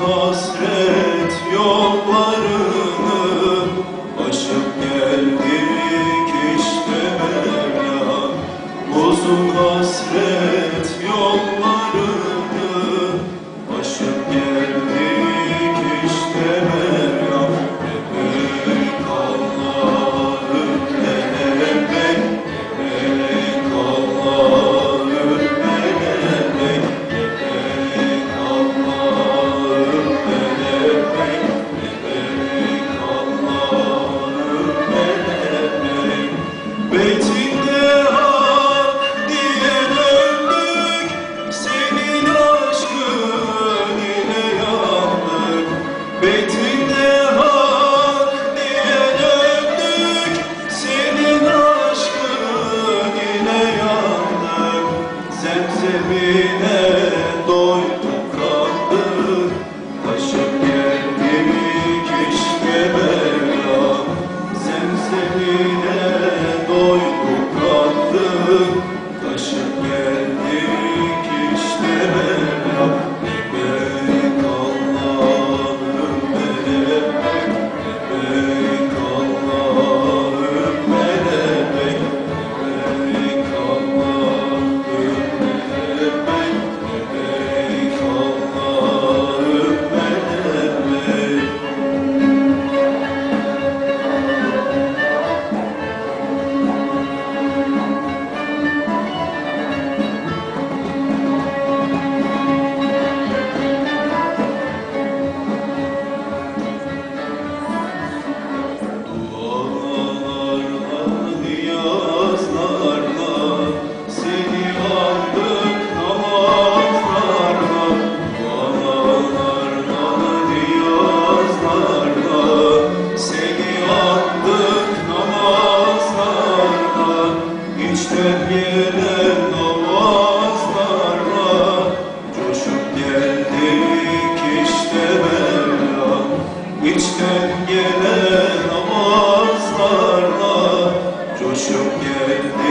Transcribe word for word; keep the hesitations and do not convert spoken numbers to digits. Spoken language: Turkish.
hasret yollarını aşıp geldik işte Mevla. Uzun hasret yollarını aşıp geldik işte Mevla. Lebeyk Allahümme lebeyk, lebeyk Allahümme lebeyk, lebeyk Allahümme lebeyk, lebeyk Allahümme lebeyk. Beytinde hak diye döndük, senin aşkın ile yandık. Beytinde hak diye döndük, senin aşkın ile yandık. Zemzemine doyduk kaldık, taşıp geldik işte Mevla. Zemzemine doyduk kaldık, taşıp geldik işte Mevla. Lebeyk Allahümme lebeyk, lebeyk Allahümme lebeyk, lebeyk Allahümme lebeyk, lebeyk Allahümme lebeyk. Dualarla, niyazlarla seni andık namazlarla. Dualarla, niyazlarla seni andık namazlarla. İçten gelen namazlarla coşup geldik işte Mevla. İçten gelen namazlarla coşup geldik